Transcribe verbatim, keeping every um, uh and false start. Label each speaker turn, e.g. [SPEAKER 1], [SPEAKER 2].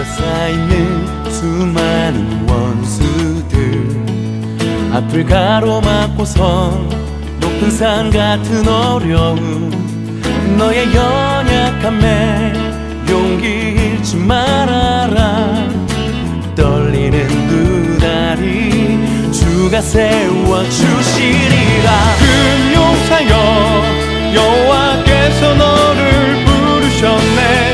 [SPEAKER 1] 둘러싸이는 수많은 원수들 앞을 가로막고선 높은 산 같은 어려움 너의 연약함에 용기 잃지 말아라 떨리는 두 다리 주가 세워주시리라
[SPEAKER 2] 금용사여 여호와께서 너를 부르셨네